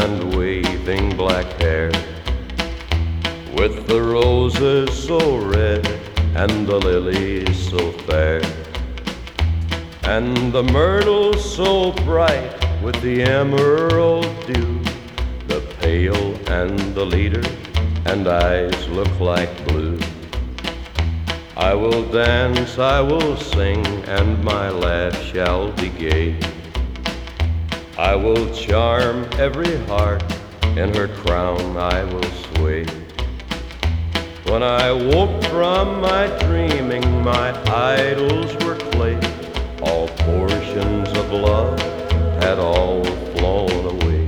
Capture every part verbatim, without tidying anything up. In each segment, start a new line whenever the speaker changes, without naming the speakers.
and waving black hair, with the roses so red and the lilies so fair, and the myrtle so bright with the emerald dew. The pail and the leader and eyes look like blue. I will dance, I will sing, and my laugh shall be gay. I will charm every heart, in her crown I will sway. When I woke from my dreaming, my idols were clay. All portions of love had all flown away.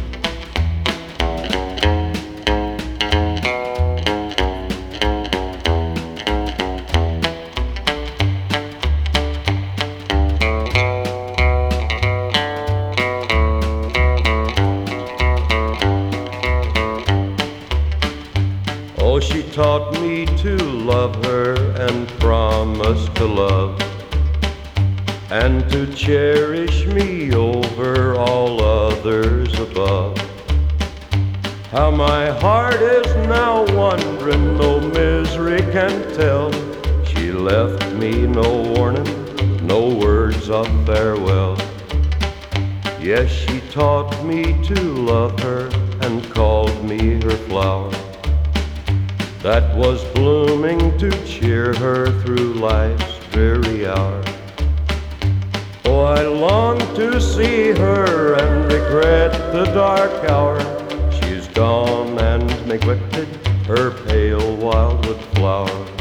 Oh, she taught me to love her and promised to love, and to cherish me over all others above. How my heart is now wondering, no misery can tell. She left me no warning, no words of farewell. Yes, she taught me to love her and called me her flower, that was blooming to cheer her through life's dreary hour. Oh, I long to see her and regret the dark hour. She's gone and neglected her pale wildwood flower.